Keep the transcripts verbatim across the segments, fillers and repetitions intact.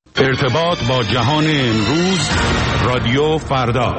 ارتباط با جهان امروز، رادیو فردا.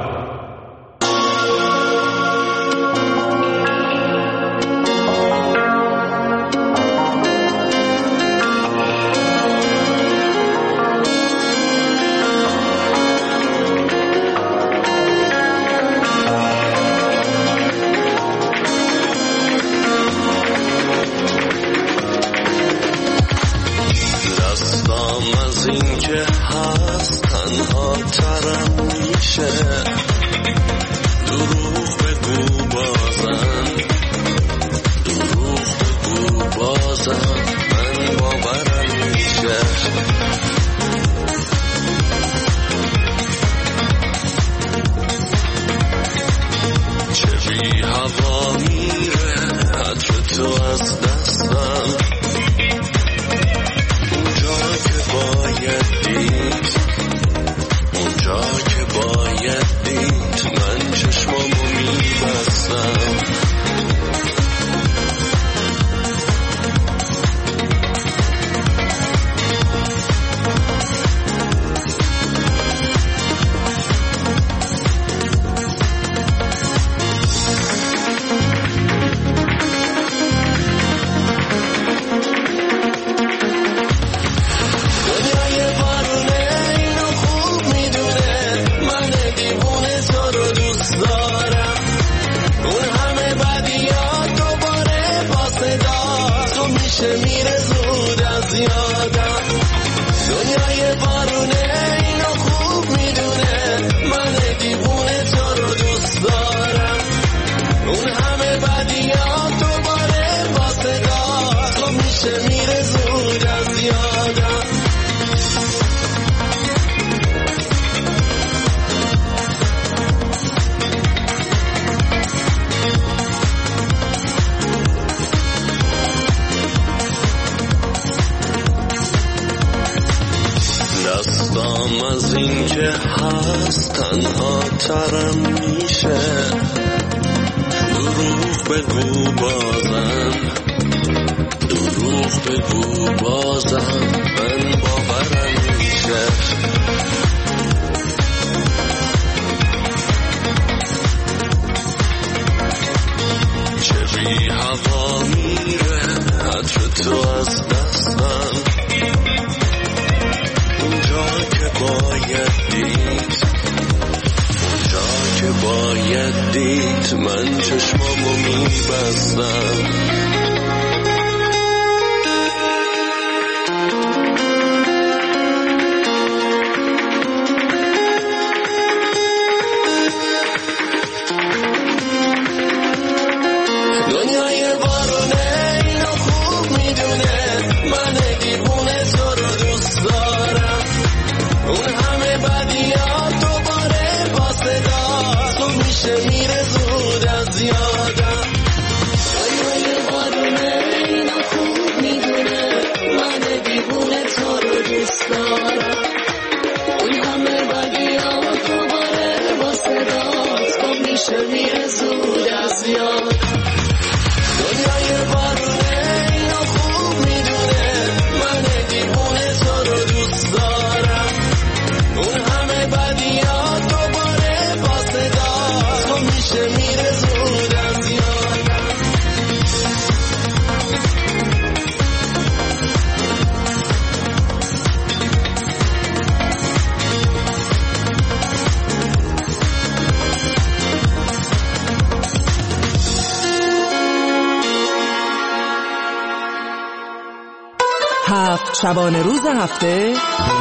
شبانه روز هفته،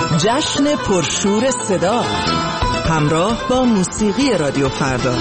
جشن پرشور صدا همراه با موسیقی رادیو فردا.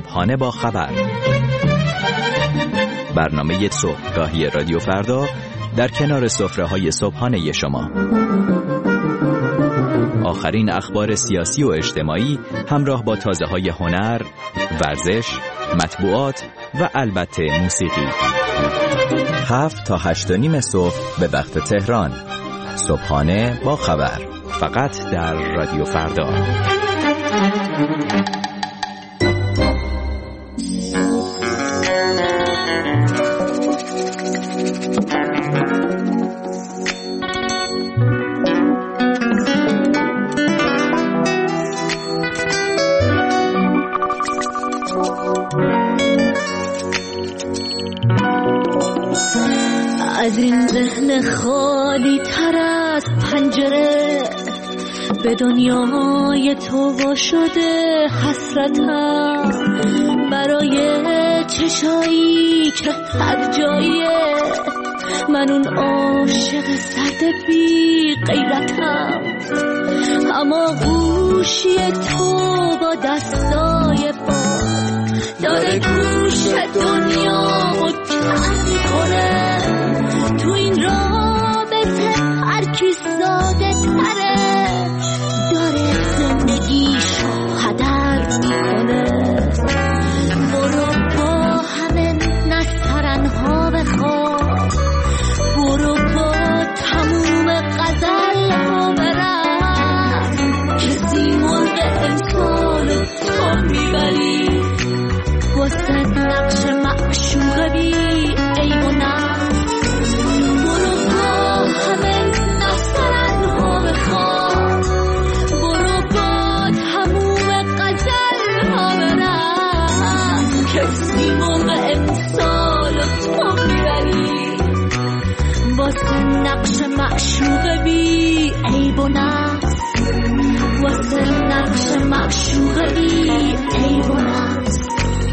صبحانه با خبر، برنامه صبحگاهی رادیو فردا در کنار سفره‌های صبحانه شما. آخرین اخبار سیاسی و اجتماعی همراه با تازه‌های هنر، ورزش، مطبوعات و البته موسیقی. هفت تا هشت و نیم صبح به وقت تهران. صبحانه با خبر، فقط در رادیو فردا. از این ذهن خالی تر از پنجره به دنیای تو وا شده حسرتم، برای چشایی که هر جاییه من اون عاشق سرد بی غیرتم. اما گوشی تو با دستای باد داره گوش دنیا و کم میکنه. تو این رابطه هر کی ساده تره داره زندگیشو هدر میکنه. برو با همه نسترنها بخواب، برو با تموم غزل ها برم، کسی مرغ امسال تو میبری واسه نقش معشوق بی عیب و نقص. برو با همه نسترنها بخواب، برو با تموم غزل ها برم، کسی مرغ امسال تو میبری واسه نقش معشوق بی عیب و نقص، واسه نقش معشوق بی عیب و نقص.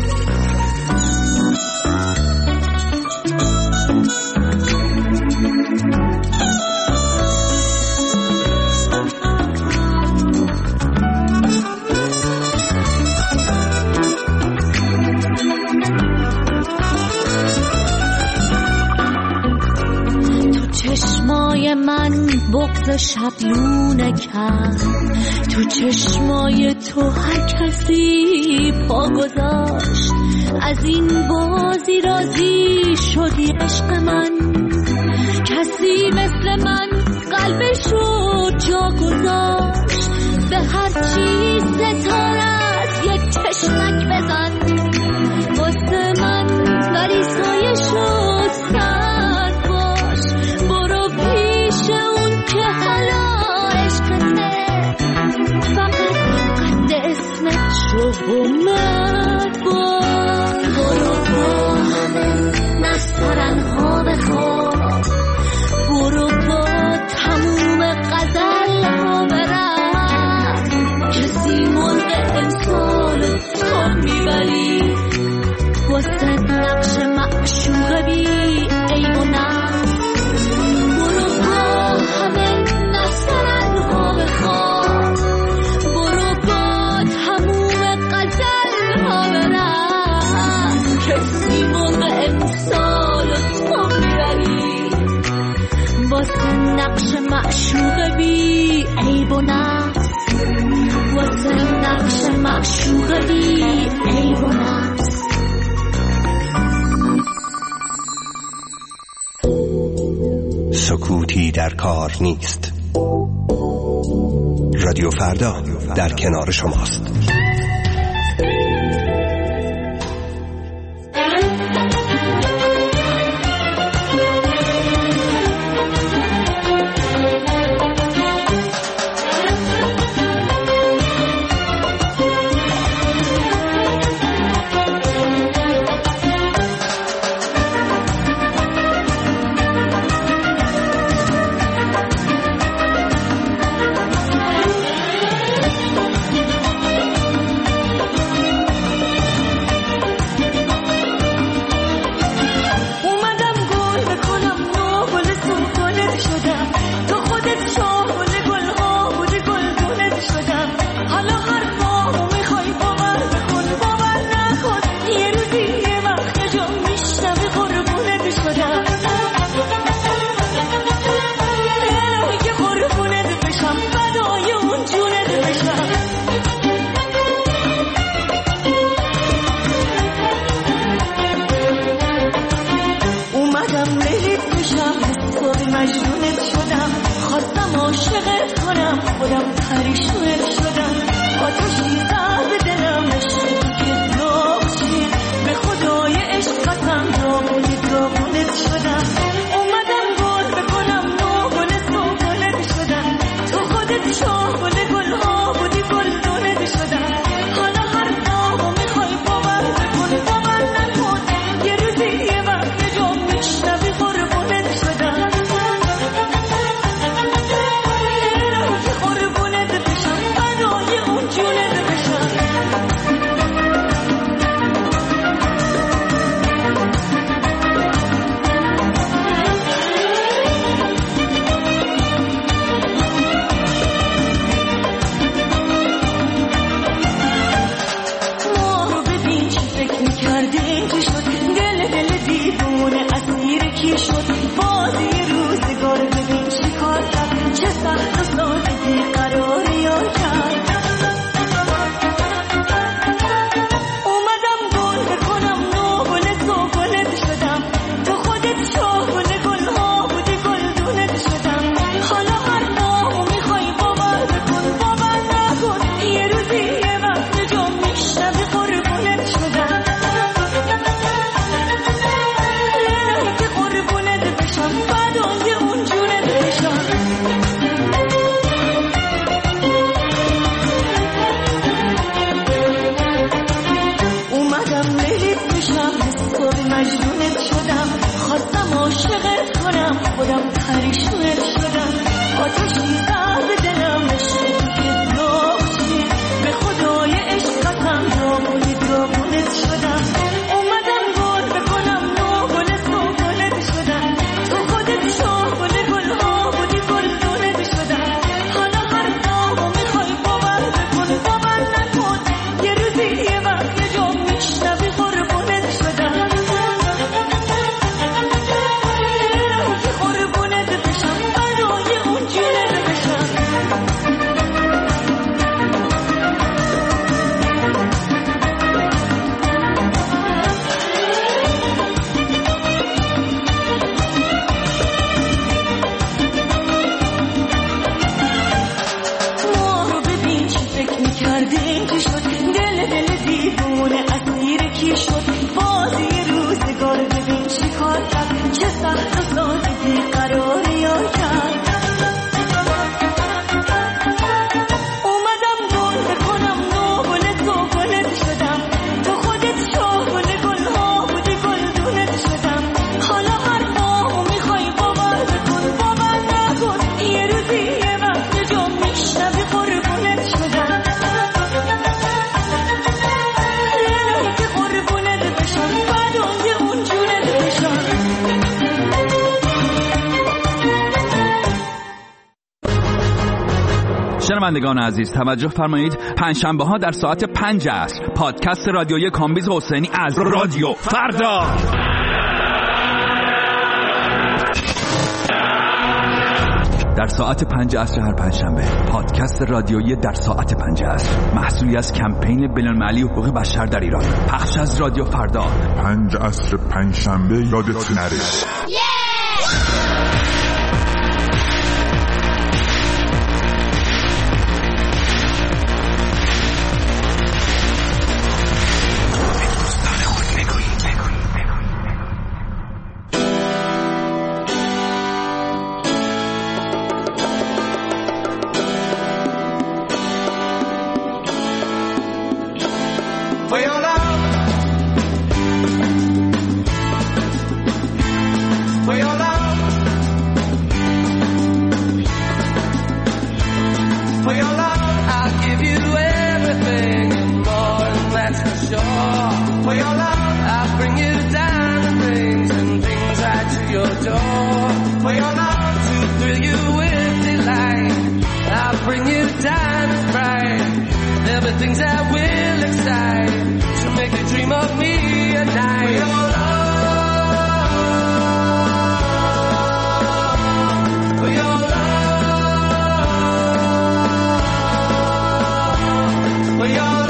چشمای من بغض شبلونه کرد، تو چشمای تو هر کسی پا گذاشت. از این بازی راضی شدی عشق من، کسی مثل من قلبشو جا گذاشت. به هر چی ستارت یک چشمک بزن واسه من، ولی سایشو سرد باش. برو پیش اون که حالا عشقته، فقط قد اسمت شو اومد باش. برو با همه نسترنها بخواب، برو با تموم غزل ها برم، کسی مرغ امسال تو میبری واسه نقش معشوق بی عیب و نقص. برو با همه نسترنها بخواب، برو با تموم غزل ها برم، کسی مرغ امسال تو میبری واسه نقش معشوق بی عیب و نقص، واسه نقش معشوق بی عیب و نقص. سکوتی در کار نیست. رادیو فردا در کنار شماست. پریشونت شدم، خواستم عاشقت کنم، خودم پریشونت شدم. آتشی زد به دلم نشون که داغچی، به خدای عشقتم داغونی داغونت شدم. اومدم گل بکنم نو گل سوگلت شدم، تو خودت شاه گل گلها بودی گلدونت شدم. حالا هر دامو میخوای باور بکن باور نکن، یه روزی یه وقت یه جا میشنوی قربونت شدم. که قربونت بشم برای اون جونت بشم. ما رو ببین چی فکر میکردیم چی شد، دل دل دیوونه اسیر کی شد. بازی روزگار ببین چی کار کرد، چه سخت و سادگی قرار یار کرد. اومدم گل بکنم نو گل سوگلت شدم، تو خودت شاه گل گلها بودی گلدونت شدم. حالا حرفامو میخوای باور بکن باور نکن، یه روزی یه وقت یه جا میشنوی قربونت شدم. که قربونت بشم فدای اون جونت بشم. شنوندگان عزیز توجه فرمایید، پنجشنبه ها در ساعت پنج عصر پادکست رادیویی کامبیز حسینی از رادیو فردا. در ساعت پنج عصر هر پنجشنبه پادکست رادیویی در ساعت پنج عصر، محصولی از کمپین بین‌المللی حقوق بشر در ایران، پخش از رادیو فردا. پنج عصر پنجشنبه یادت نره. For your love, for your love, for your love, I'll give you everything and more, and that's for sure. For your love, I'll bring you diamond rings and things right to your door. For your love, to thrill you with delight, I'll bring you diamonds bright. There'll be things that will excite, to make you dream of me at night. For your love, for your love, for your love.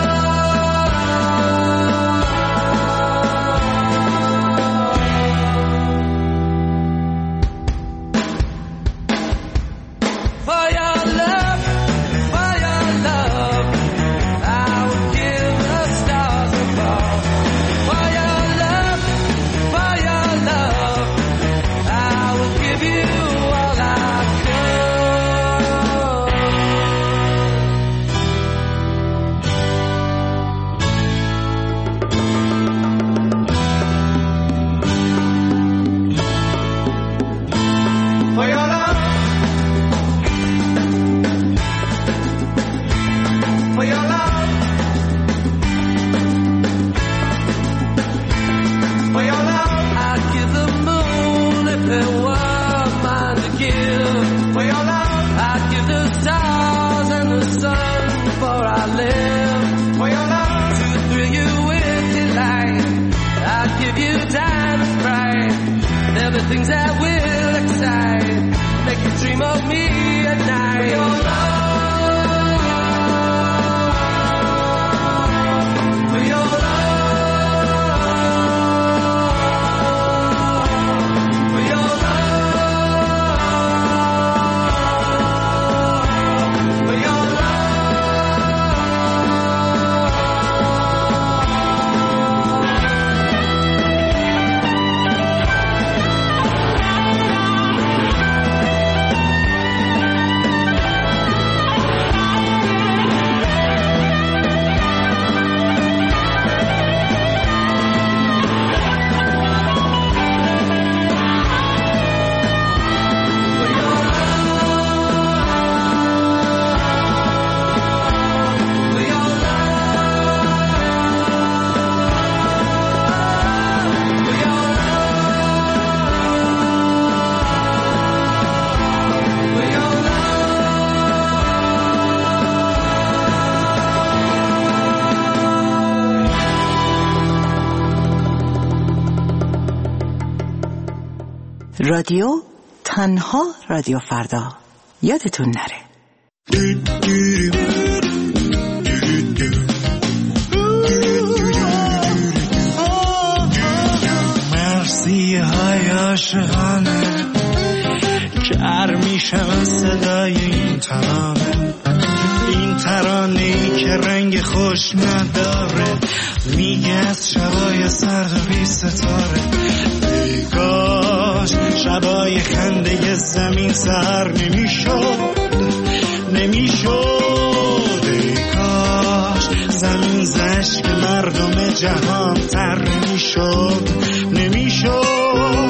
For your love, for your love, I would give the stars above. For your love, for your love, I will give you all I could. For your love, for your love, for your love, I'd give the moon if it were mine to give. For your love, I'd give the stars and the sun before I live. For your love, to thrill you with delight, I'd give you diamonds bright. There'll be things that will excite, make you dream of me at night. For your love, for your love, for your love, for your love. رادیو تنها رادیو فردا، یادتون نره. مرسی های عاشقانه کر میشم صدای این ترانه، این ترانه‌ای که رنگ خوش نداره، میگه از شبای سرد و بی ستاره. ای کاش شبای خنده زمین سر نمیشد نمیشد ای کاش زمین زشک مردم جهان تر نمیشد نمیشد.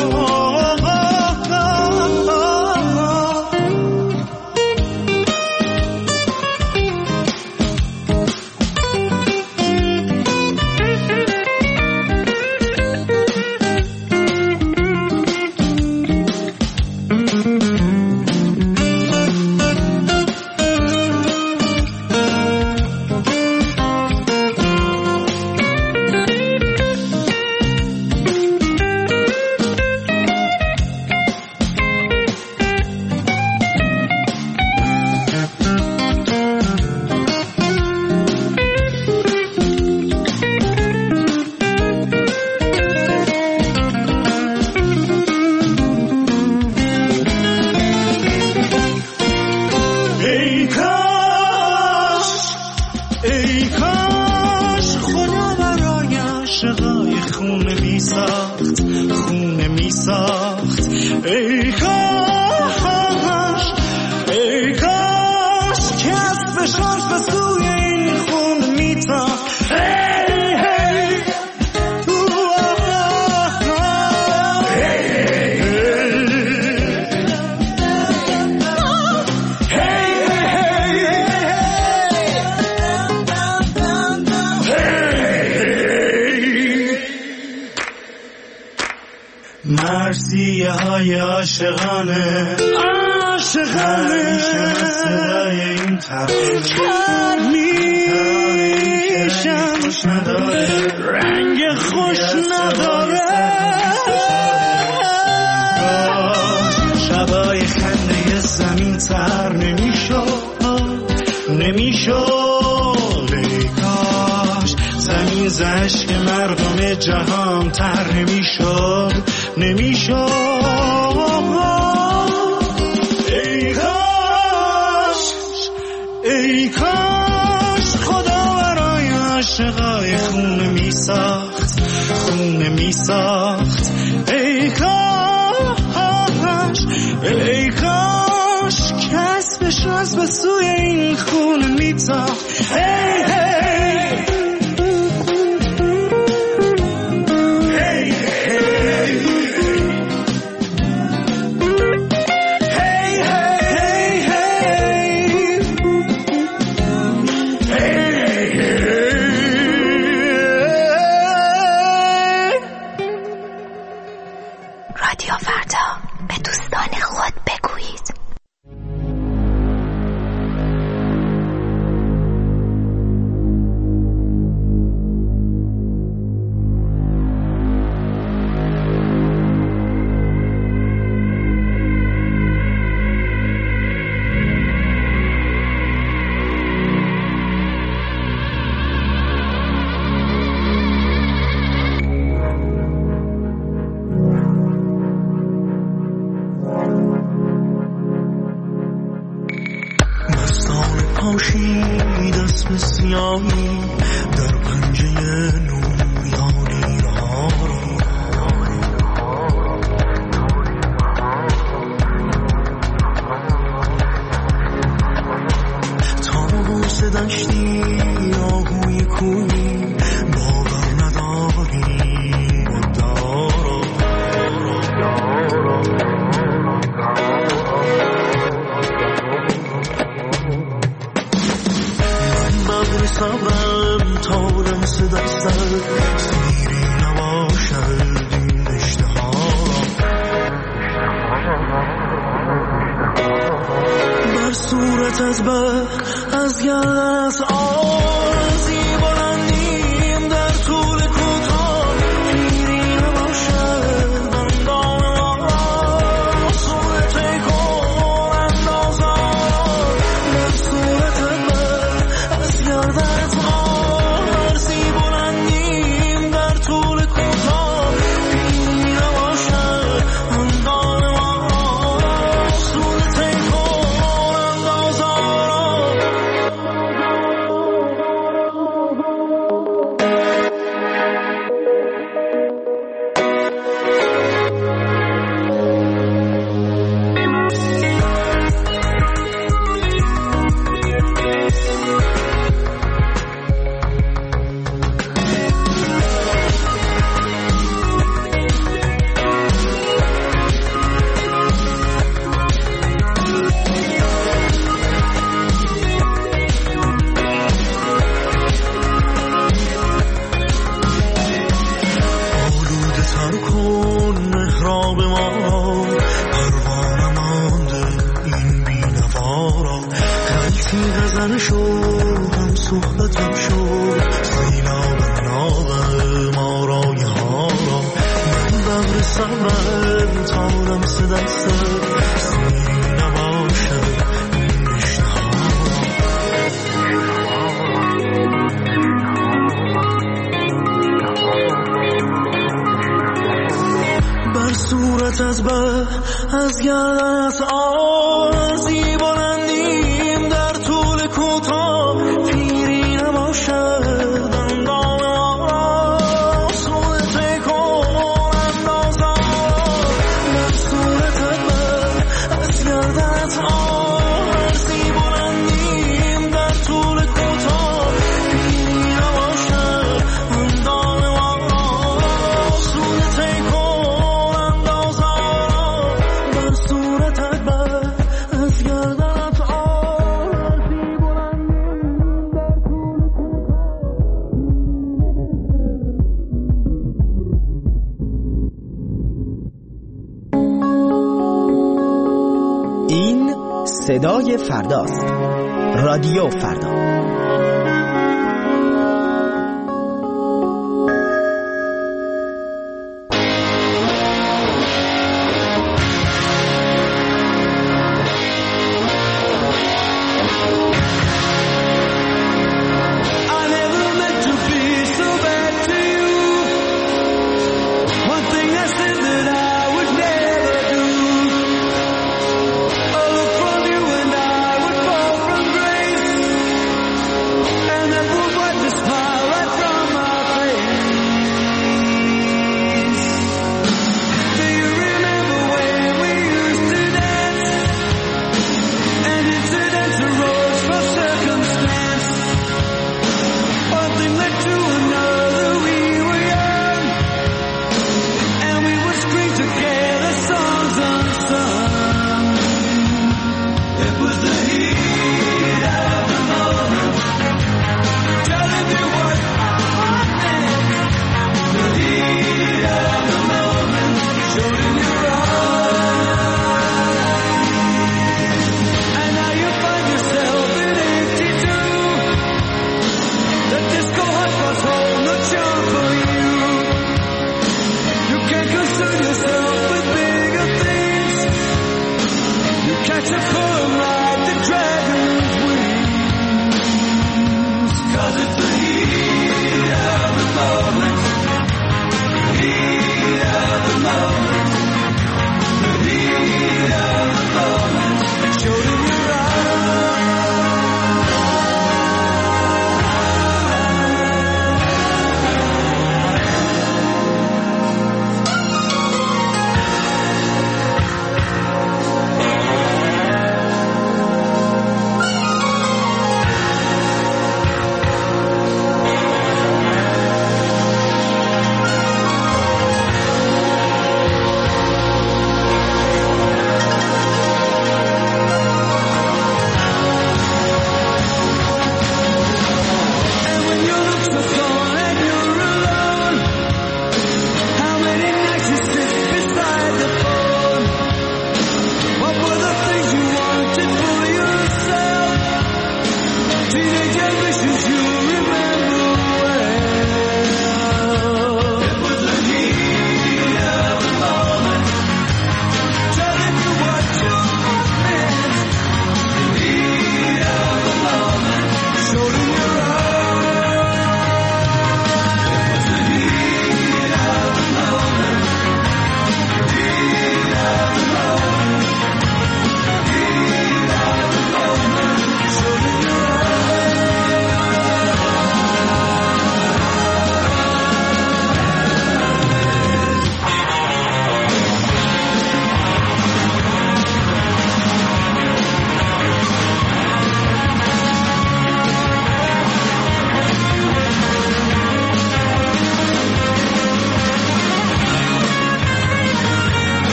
مرسیه های عاشقانه عاشقانه صدای این ترانه کر میشم رنگ خوش نداره. شبای خنده زمین تر نمیشد نمیشد ای کاش زمین زشک مردم جهان تر نمیشد نمیشد. ای کاش ای کاش خدا برای عاشقای خونه می ساخت خونه می ساخت. ای کاش ای کاش کسبش از به سوی این خونه می تاخت. ای رادیو فردا، به دوستان خود بگویید. پاشید اسم سیاهی در پنجه نومیانی ها را تابوس دشتی آهوی کوی باور نداری دارا صبرم تا لمس دستم تر کن محراب ما پروانه مانده این بی‌نوارا غلطی غزن شو هم صحبتم شو سیلاب ناب ما رای ها را من ببر صبرم تا لمس دستم سیری نباشه این اشتها بر صورت از به از گردنت آرزی بلندیم در طول کوتاه پیری نباشد اندام آرا صورت کن اندازم بر صورت به از گردنت آرزی بلندیم در طول کوتاه پیری نباشد اندام آرا صورت کن این صدای فرداست. رادیو فردا.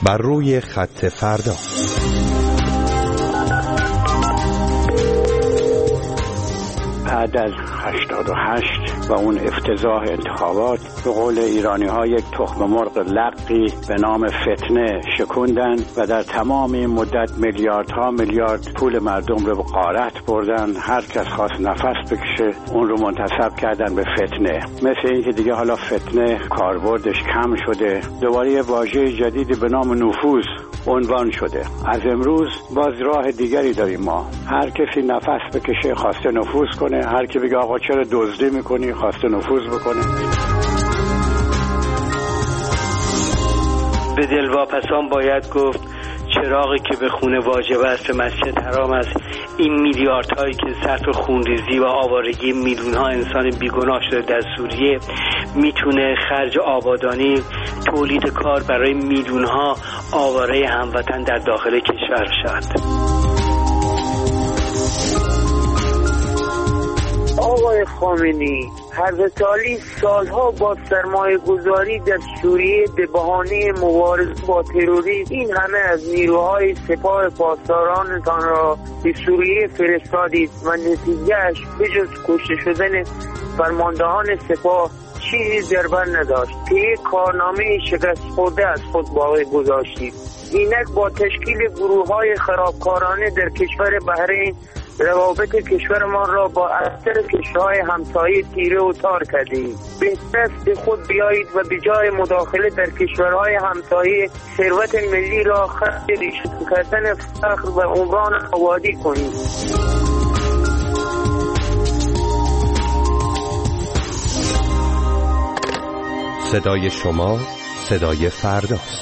بر روی خط فردا. بعد از هشتاد و هشت و اون افتضاح انتخابات به قول ایرانی ها یک تخم مرغ لقی به نام فتنه شکوندن و در تمام این مدت میلیاردها میلیارد پول مردم رو به غارت بردن. هر کس خواست نفس بکشه اون رو منتسب کردن به فتنه، مثل این که دیگه حالا فتنه کاربردش کم شده، دوباره یه واژه جدیدی به نام نفوذ عنوان شده. از امروز باز راه دیگری داریم ما، هر کسی نفس بکشه خواسته نفوذ کنه، هر کی بگه آقا چرا دزدی میکنی خواسته نفوذ بکنه. به دلواپسان باید گفت چراغی که به خونه واجب است به مسجد حرام است. این میلیاردهایی که صرف خونریزی و آوارگی میلیون‌ها انسان بیگناه شده در سوریه میتونه خرج آبادانی، تولید کار برای میلیون‌ها آواره هموطن در داخل کشور شد. آقای خامنه‌ای، حضرت علی سالها با سرمایه گذاری در سوریه به بهانه مبارزه با تروریسم این همه از نیروهای سپاه پاسدارانتان را به سوریه فرستادید و نتیجهش بجز کشته شدن فرماندهان سپاه چیزی در بر نداشت که یک کارنامه شکست خورده از خود باقی گذاشتید. اینک با تشکیل گروه‌های خرابکارانه در کشور بحرین روابط کشورمان را با اکثر کشورهای همسایه تیره و تار کردید. بهتر است به خود بیایید و به جای مداخله در کشورهای همسایه ثروت ملی را خرج ریشه کردن فقر و عمران آبادی کنید. صدای شما صدای فرداست.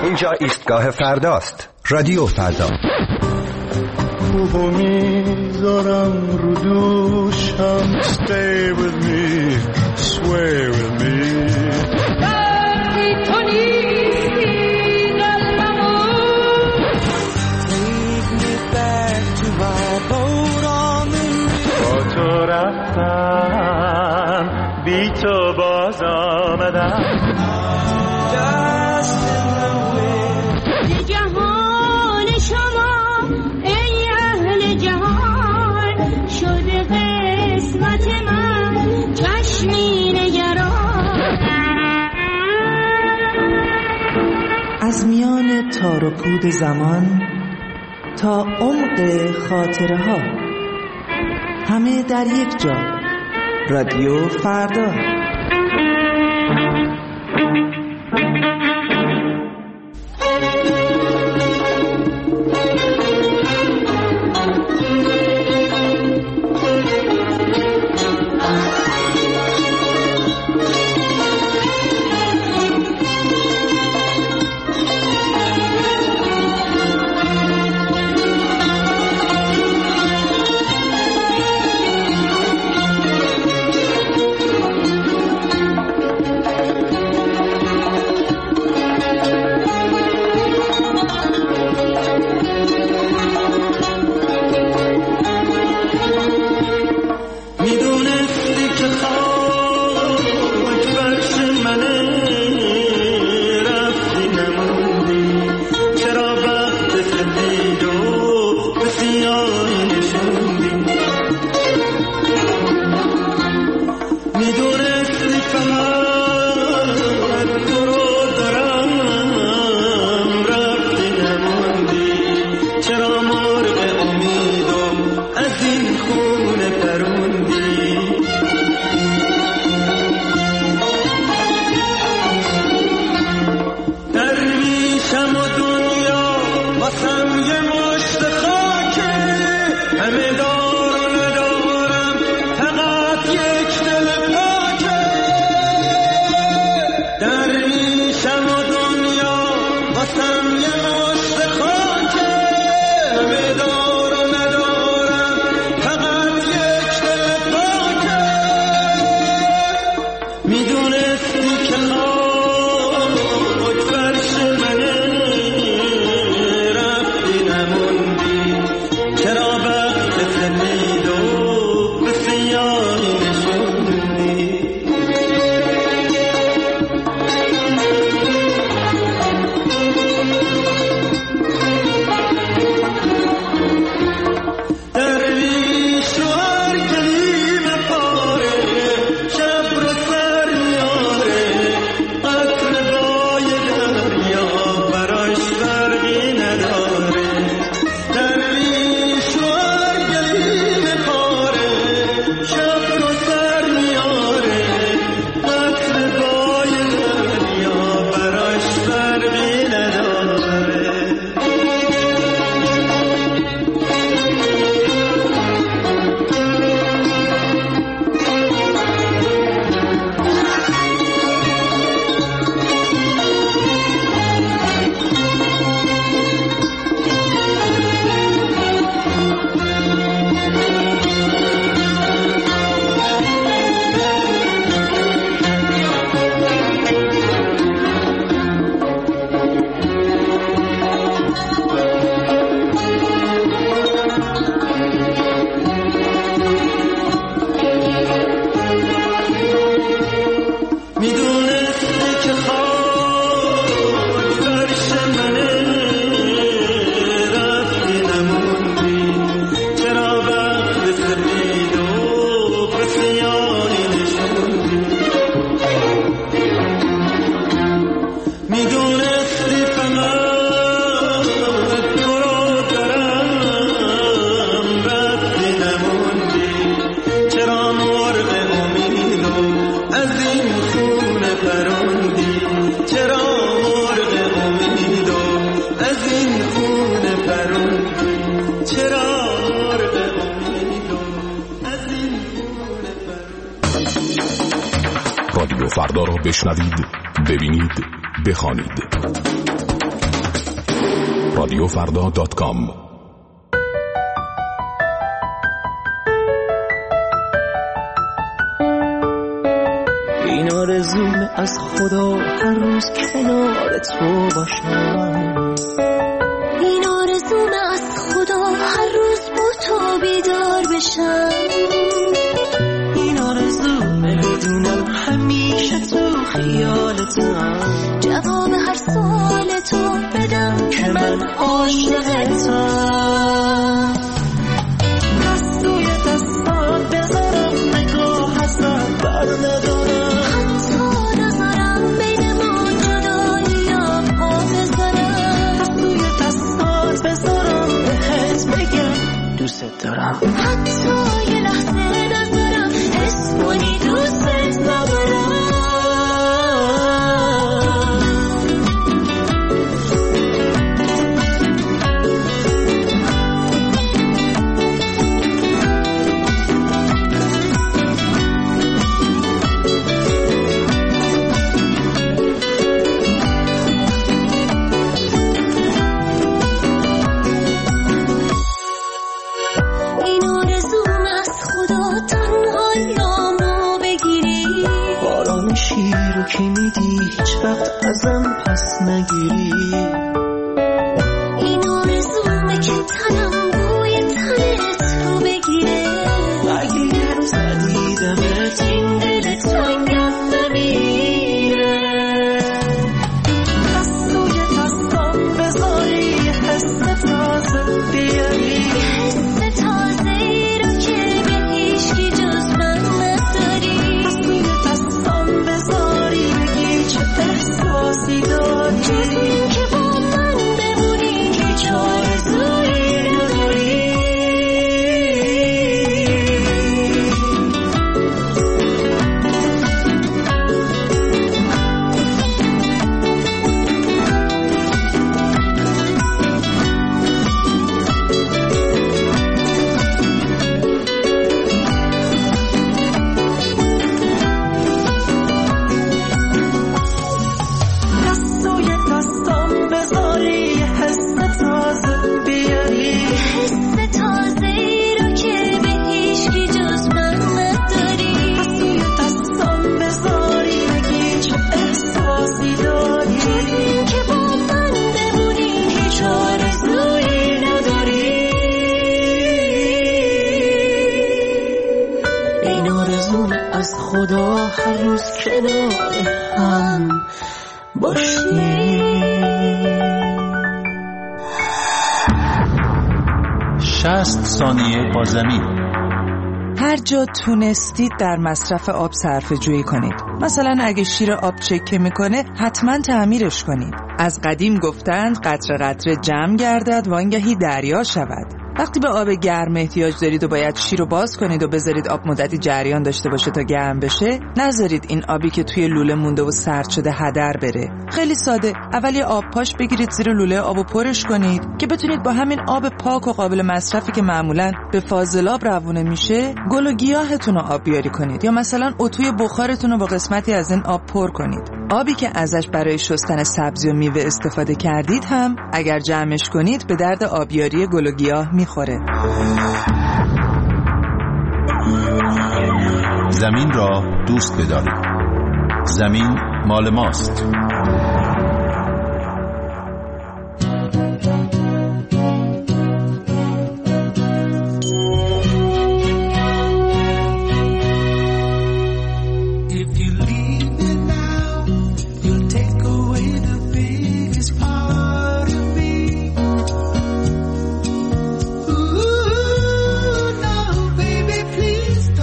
اینجا ایستگاه فرداست. رادیو فردا. خوبو میذارم رو دوشم. Stay with me, sway with me. تو نیستی قلبمو. Take me back to my boat on the river. با تو رفتم بی تو باز آمدم. جهان شما ای اهل جهان شده قسمت من چشمی نگران. از میان تار و پود زمان تا عمق خاطره ها، همه در یک جا. رادیو فردا. رادیو فردا را بشنوید، ببینید، بخوانید. رادیو فردا دات کام. این آرزوم از خدا هر روز کنار تو باشم، این آرزوم از خدا هر روز با تو بیدار بشم، این آرزوم بدونم همیشه تو خیالتم، جواب هر سوال تو بدم که من عاشقتم. دستوی دستان بذارم نگاه هستم بر ندارم، حتی نظرم بین ما جدایی آبها بذارم، دستوی دستان بذارم بهت بگم دوست دارم، حتی یه لحظه نظرم حس کنی دوست ندارم. که میدی هیچ وقت ازم پس نگیری، این آرزومه که تنم بوی تنت رو بگیره، اگه یه روز ندیدمت این دل تنگم نمیره، دستوی دستم بذاری حس تازه بیاری، حس تازه ای رو که به هیچکی جز من نداری، دستوی دستم بذاری احساسی داری، جز این که با من بمونی هیچ آرزویی نداری. خدا هر روز کنار هم باشیم. شصت ثانیه با زمین. هر جا تونستید در مصرف آب صرفه جویی کنید. مثلا اگه شیر آب چکه میکنه حتما تعمیرش کنید. از قدیم گفتند قطره قطره جمع گردد وانگهی دریا شود. وقتی به آب گرم احتیاج دارید و باید شیر رو باز کنید و بذارید آب مدتی جریان داشته باشه تا گرم بشه، نذارید این آبی که توی لوله مونده و سرد شده هدر بره. خیلی ساده، اول یه آب پاش بگیرید زیر لوله آبو پرش کنید که بتونید با همین آب پاک و قابل مصرفی که معمولاً به فاضلاب روونه میشه گل و گیاهتون رو آبیاری کنید، یا مثلا اتوی بخارتون رو با قسمتی از این آب پر کنید. آبی که ازش برای شستن سبزی و میوه استفاده کردید هم اگر جمعش کنید به درد آبیاری گل و گیاه میخوره. زمین را دوست بدارید. زمین مال ماست.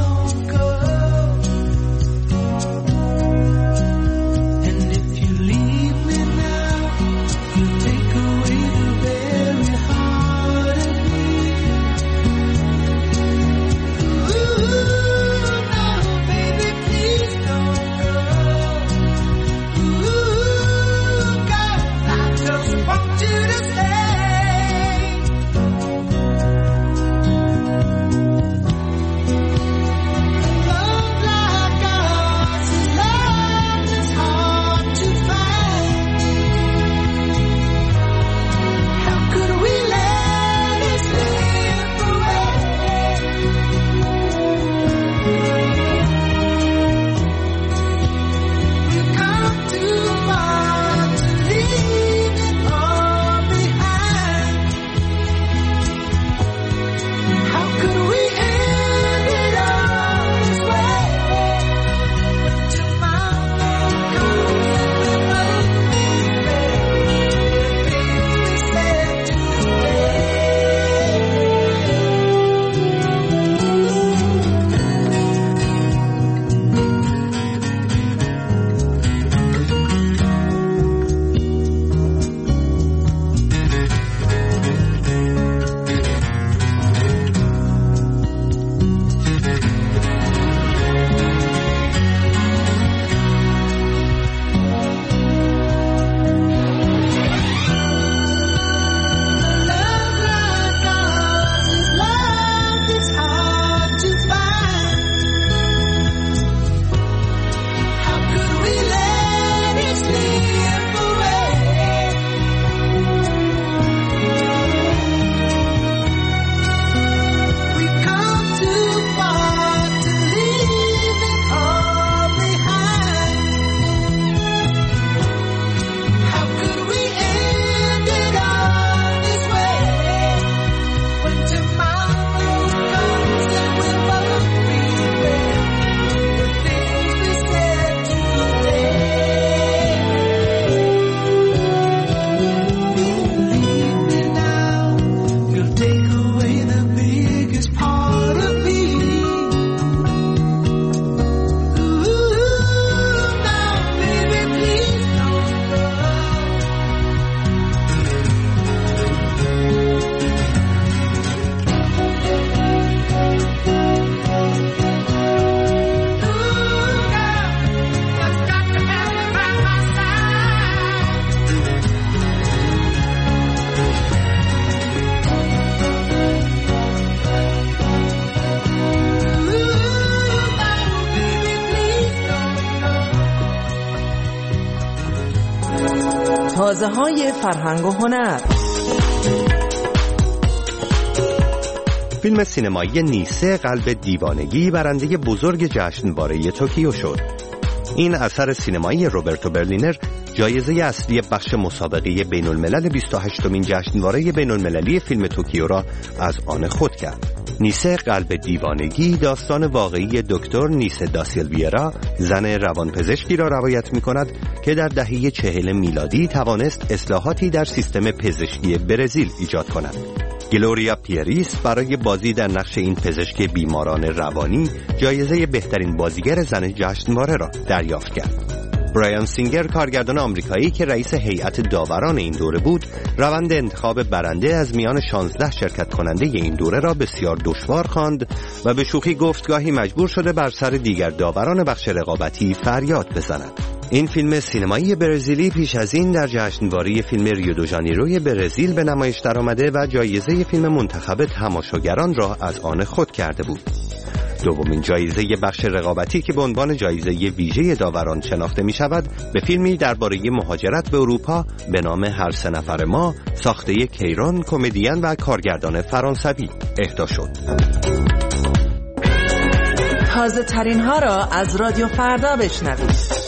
Leave تازه های فرهنگ و هنر. فیلم سینمایی نیسه قلب دیوانگی برنده بزرگ جشنواره توکیو شد. این اثر سینمایی روبرتو برلینر جایزه اصلی بخش مسابقه بین الملل بیست و هشتمین جشنواره بین المللی فیلم توکیو را از آن خود کرد. نیسه قلب دیوانگی داستان واقعی دکتر نیسه داسیلویرا، زن روانپزشکی را روایت می کند که در دهه چهل میلادی توانست اصلاحاتی در سیستم پزشکی برزیل ایجاد کند. گلوریا پیریس برای بازی در نقش این پزشک بیماران روانی جایزه بهترین بازیگر زن جشنواره را دریافت کرد. برایان سینگر کارگردان آمریکایی که رئیس هیئت داوران این دوره بود، روند انتخاب برنده از میان شانزده شرکت کننده این دوره را بسیار دشوار خواند و به شوخی گفت گاهی مجبور شده بر سر دیگر داوران بخش رقابتی فریاد بزند. این فیلم سینمایی برزیلی پیش از این در جشنواره فیلم ریو دو ژانیروی برزیل به نمایش درآمده و جایزه فیلم منتخب تماشاگران را از آن خود کرده بود. دومین جایزه بخش رقابتی که به عنوان جایزه ویژه داوران شناخته می شود به فیلمی درباره مهاجرت به اروپا به نام هر سه نفر ما، ساخته کیران، کمدین و کارگردان فرانسوی اهدا شد. تازه ترین ها را از رادیو فردا بشنوید.